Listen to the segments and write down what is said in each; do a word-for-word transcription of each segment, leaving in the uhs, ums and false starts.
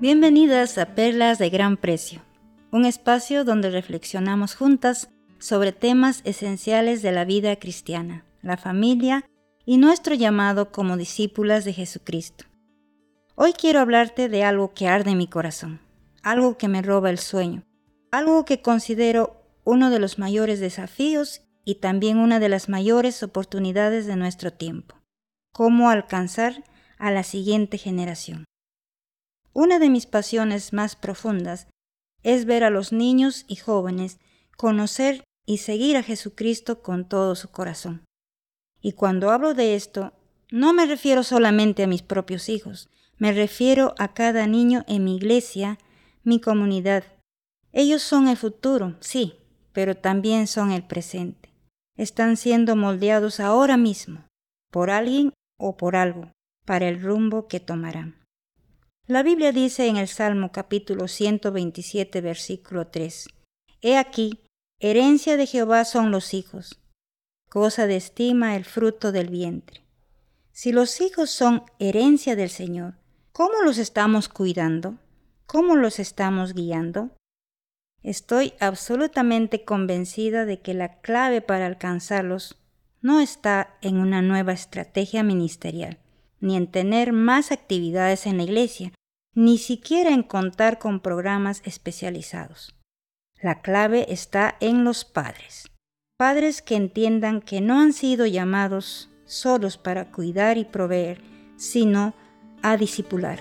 Bienvenidas a Perlas de Gran Precio, un espacio donde reflexionamos juntas sobre temas esenciales de la vida cristiana, la familia y nuestro llamado como discípulas de Jesucristo. Hoy quiero hablarte de algo que arde en mi corazón, algo que me roba el sueño, algo que considero uno de los mayores desafíos y también una de las mayores oportunidades de nuestro tiempo: cómo alcanzar a la siguiente generación. Una de mis pasiones más profundas es ver a los niños y jóvenes conocer y seguir a Jesucristo con todo su corazón. Y cuando hablo de esto, no me refiero solamente a mis propios hijos, me refiero a cada niño en mi iglesia, mi comunidad. Ellos son el futuro, sí, pero también son el presente. Están siendo moldeados ahora mismo, por alguien o por algo, para el rumbo que tomarán. La Biblia dice en el Salmo capítulo ciento veintisiete, versículo tres, «He aquí, herencia de Jehová son los hijos, cosa de estima el fruto del vientre». Si los hijos son herencia del Señor, ¿cómo los estamos cuidando? ¿Cómo los estamos guiando? Estoy absolutamente convencida de que la clave para alcanzarlos no está en una nueva estrategia ministerial, ni en tener más actividades en la iglesia, ni siquiera en contar con programas especializados. La clave está en los padres. Padres que entiendan que no han sido llamados solos para cuidar y proveer, sino a discipular.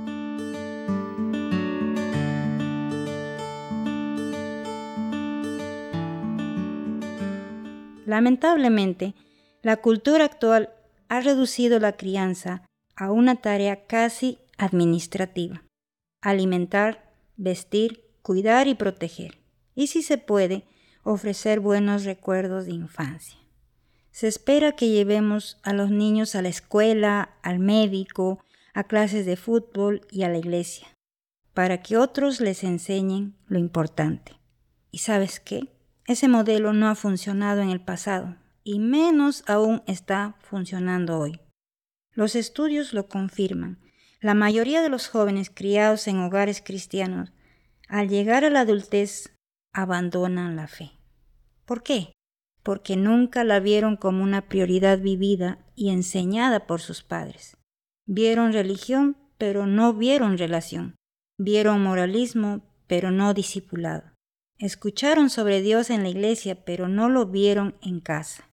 Lamentablemente, la cultura actual ha reducido la crianza a una tarea casi administrativa: alimentar, vestir, cuidar y proteger, y si se puede, ofrecer buenos recuerdos de infancia. Se espera que llevemos a los niños a la escuela, al médico, a clases de fútbol y a la iglesia, para que otros les enseñen lo importante. ¿Y sabes qué? Ese modelo no ha funcionado en el pasado, y menos aún está funcionando hoy. Los estudios lo confirman. La mayoría de los jóvenes criados en hogares cristianos, al llegar a la adultez, abandonan la fe. ¿Por qué? Porque nunca la vieron como una prioridad vivida y enseñada por sus padres. Vieron religión, pero no vieron relación. Vieron moralismo, pero no discipulado. Escucharon sobre Dios en la iglesia, pero no lo vieron en casa.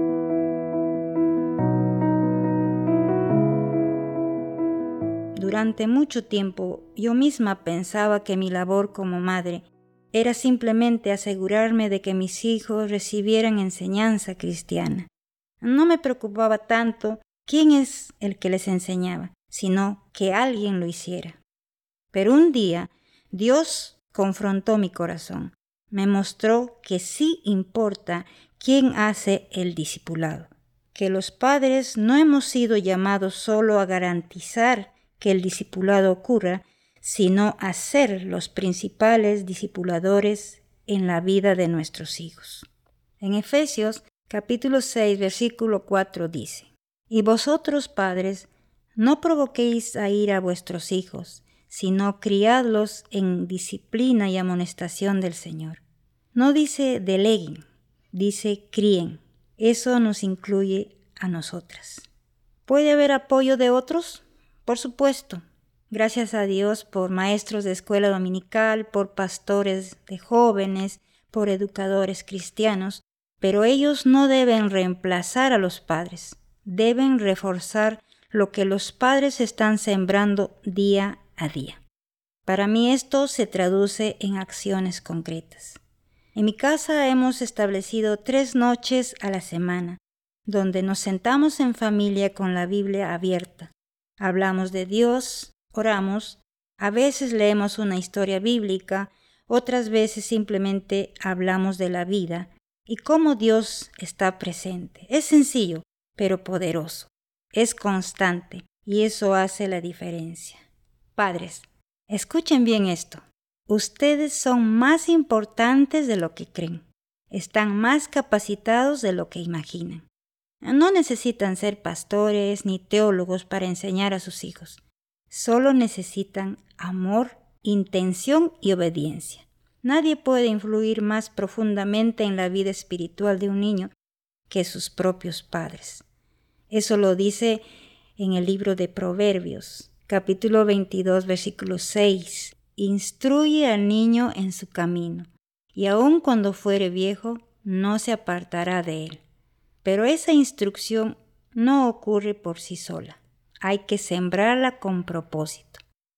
Durante mucho tiempo, yo misma pensaba que mi labor como madre era simplemente asegurarme de que mis hijos recibieran enseñanza cristiana. No me preocupaba tanto quién es el que les enseñaba, sino que alguien lo hiciera. Pero un día, Dios confrontó mi corazón. Me mostró que sí importa quién hace el discipulado, que los padres no hemos sido llamados solo a garantizar que el discipulado ocurra, sino a ser los principales discipuladores en la vida de nuestros hijos. En Efesios capítulo seis, versículo cuatro dice, «Y vosotros, padres, no provoquéis a ira a vuestros hijos, sino criadlos en disciplina y amonestación del Señor». No dice deleguen, dice críen. Eso nos incluye a nosotras. ¿Puede haber apoyo de otros? Por supuesto. Gracias a Dios por maestros de escuela dominical, por pastores de jóvenes, por educadores cristianos, pero ellos no deben reemplazar a los padres. Deben reforzar lo que los padres están sembrando día a día. Para mí esto se traduce en acciones concretas. En mi casa hemos establecido tres noches a la semana, donde nos sentamos en familia con la Biblia abierta. Hablamos de Dios, oramos, a veces leemos una historia bíblica, otras veces simplemente hablamos de la vida y cómo Dios está presente. Es sencillo, pero poderoso. Es constante y eso hace la diferencia. Padres, escuchen bien esto. Ustedes son más importantes de lo que creen. Están más capacitados de lo que imaginan. No necesitan ser pastores ni teólogos para enseñar a sus hijos. Solo necesitan amor, intención y obediencia. Nadie puede influir más profundamente en la vida espiritual de un niño que sus propios padres. Eso lo dice en el libro de Proverbios, capítulo veintidós, versículo seis. Instruye al niño en su camino, y aun cuando fuere viejo, no se apartará de él. Pero esa instrucción no ocurre por sí sola. Hay que sembrarla con propósito.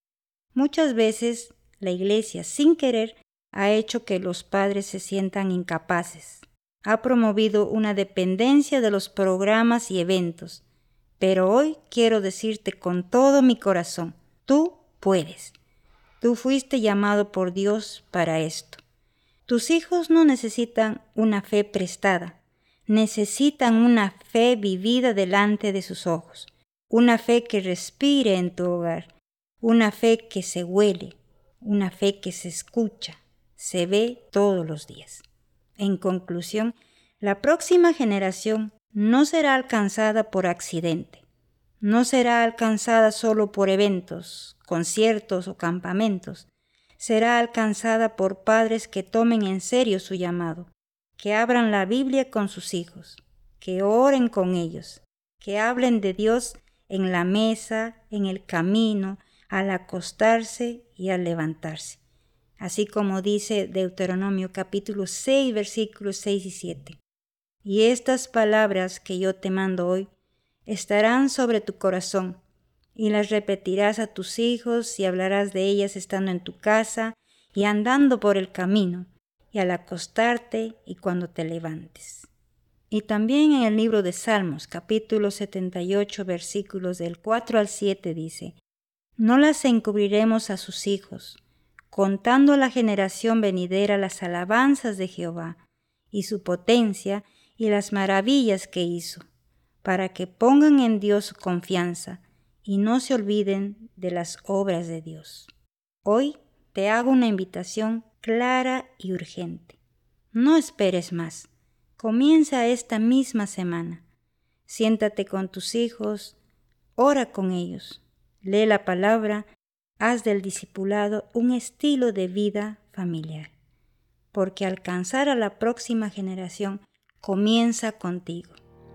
Muchas veces la Iglesia, sin querer, ha hecho que los padres se sientan incapaces. Ha promovido una dependencia de los programas y eventos. Pero hoy quiero decirte con todo mi corazón, tú puedes. Tú fuiste llamado por Dios para esto. Tus hijos no necesitan una fe prestada, necesitan una fe vivida delante de sus ojos, una fe que respire en tu hogar, una fe que se huele, una fe que se escucha, se ve todos los días. En conclusión, la próxima generación no será alcanzada por accidente, no será alcanzada solo por eventos, conciertos o campamentos, será alcanzada por padres que tomen en serio su llamado, que abran la Biblia con sus hijos, que oren con ellos, que hablen de Dios en la mesa, en el camino, al acostarse y al levantarse. Así como dice Deuteronomio capítulo seis, versículos seis y siete. Y estas palabras que yo te mando hoy estarán sobre tu corazón, y las repetirás a tus hijos y hablarás de ellas estando en tu casa y andando por el camino, y al acostarte y cuando te levantes. Y también en el libro de Salmos, capítulo setenta y ocho, versículos del cuatro al siete dice: No las encubriremos a sus hijos, contando a la generación venidera las alabanzas de Jehová, y su potencia y las maravillas que hizo, para que pongan en Dios su confianza, y no se olviden de las obras de Dios. Hoy te hago una invitación clara y urgente. No esperes más. Comienza esta misma semana. Siéntate con tus hijos, ora con ellos, lee la palabra, haz del discipulado un estilo de vida familiar. Porque alcanzar a la próxima generación comienza contigo.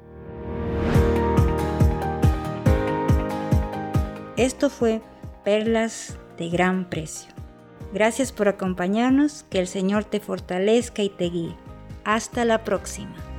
Esto fue Perlas de Gran Precio. Gracias por acompañarnos, que el Señor te fortalezca y te guíe. Hasta la próxima.